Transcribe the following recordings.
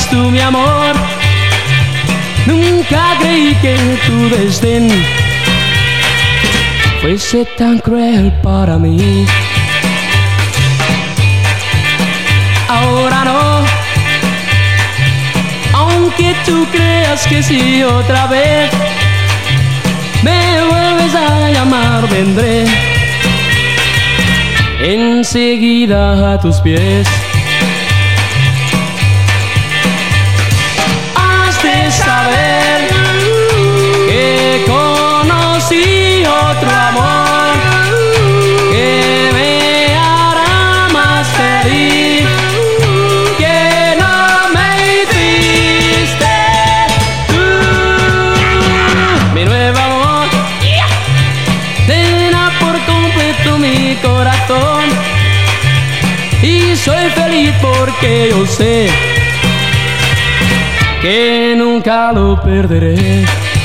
tú, mi amor. Nunca creí que tu desdén fuese tan cruel para mí. Ahora no, aunque tú creas que sí, otra vez me vuelves a llamar, vendré enseguida a tus pies. Has de saber que conocí otro amor que me hará más feliz, que no me hiciste tú. Mi nuevo amor llena por completo mi corazón y soy feliz porque yo sé que nunca lo perderé.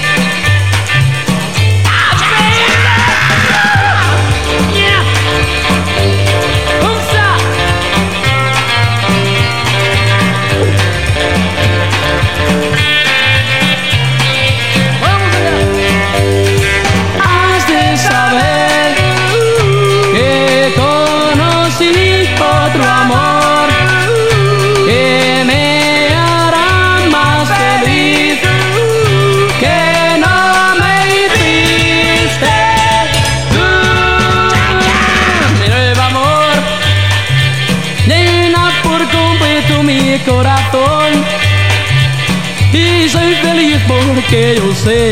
Has de saber que conocí otro amor que me hará más feliz, que no me hiciste tú. Mi nuevo amor llena por completo mi corazón y soy feliz porque yo sé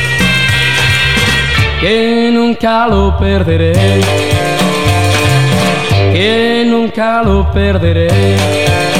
que nunca lo perderé, que nunca lo perderé.